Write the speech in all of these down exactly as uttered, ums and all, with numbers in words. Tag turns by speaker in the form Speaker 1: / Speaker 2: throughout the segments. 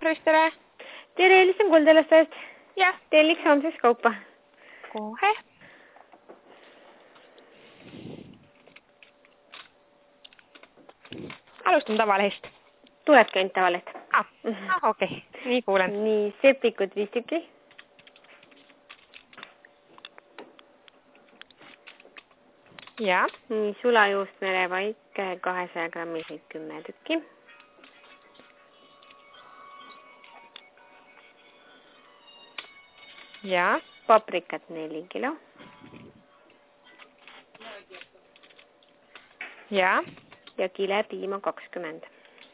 Speaker 1: Päris tere.
Speaker 2: Tere, helistan Kuldalastest.
Speaker 1: Jah.
Speaker 2: Telliks homseks kaupa.
Speaker 1: Kohe. Alustan tavalehest.
Speaker 2: Tulebki ainult tavaleht.
Speaker 1: Ah, ah okei. Okay. Nii kuulen.
Speaker 2: Nii, sepikud viis tükki.
Speaker 1: Ja.
Speaker 2: Nii, sulajuust merevaik kahesaja grammiseid kümme tükki.
Speaker 1: Ja.
Speaker 2: Paprikat neli kilo.
Speaker 1: Ja.
Speaker 2: Ja kilepiima kakskümmend.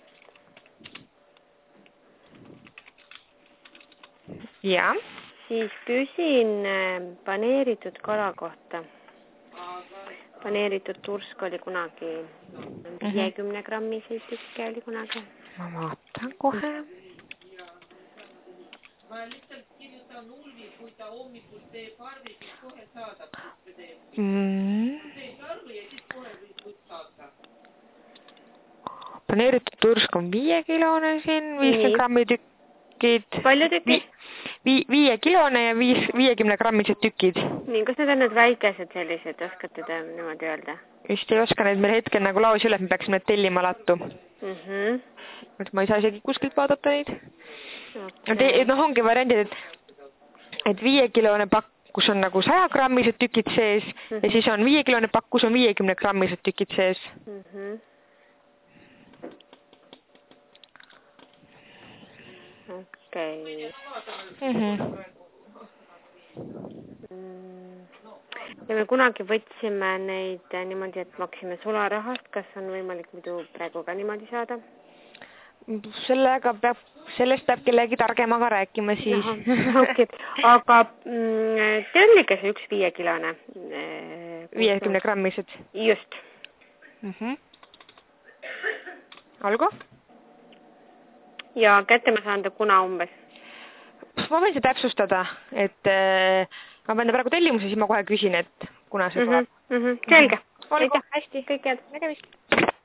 Speaker 1: Ja.
Speaker 2: Siis küsin paneeritud kala kohta. Paneeritud tursk oli kunagi viiekümne grammiseid tükke oli kunagi.
Speaker 1: Ma vaatan kohe.
Speaker 3: Ma lihtsalt kirjutan Ulvi, kui ta hommikul teeb arvi, siis kohe saadab, kus me teeb.
Speaker 1: Mm.
Speaker 3: Teeb arvi ja siis kohe võib saada.
Speaker 1: Paneeritud tursk on viiekilone siin, viiskümmend grammi tükid.
Speaker 2: Palju tükid?
Speaker 1: Vi, viiekilone ja viis, viiekümne grammised tükid.
Speaker 2: Nii, kas need on need väikesed sellised, oskate te niimoodi öelda?
Speaker 1: Just ei oska neid meil hetkel nagu laos üle, et me peaksime need tellima lattu.
Speaker 2: Mhm.
Speaker 1: Et ma ei saa isegi kuskilt vaadata neid.
Speaker 2: Okay.
Speaker 1: Noh, ongi variandid, et, et viiekilone pakk, kus on nagu saja grammised tükid sees mm -hmm. ja siis on viiekilone pakk, kus on viiekümne grammised tükid sees.
Speaker 2: Mm -hmm. Okei.
Speaker 1: Okay. Mm -hmm.
Speaker 2: Ja me kunagi võtsime neid niimoodi, et maksime sularahast. Kas on võimalik muidu praegu ka niimoodi saada?
Speaker 1: Sellega peab, sellest peab kellegi targemaga rääkima siis.
Speaker 2: No, okay. Aga mm, tellige see üks viiekilone.
Speaker 1: viiekümne grammised?
Speaker 2: Just.
Speaker 1: Mm -hmm. Olgu?
Speaker 2: Ja kätte ma saan ta kuna umbes?
Speaker 1: Ma võin see täpsustada, et äh, ma pean praegu tellimuse, siis ma kohe küsin, et kuna see tuleb.
Speaker 2: Mm -hmm. Selge.
Speaker 1: Olgu, hästi.
Speaker 2: Kõik head.
Speaker 1: Nägemist.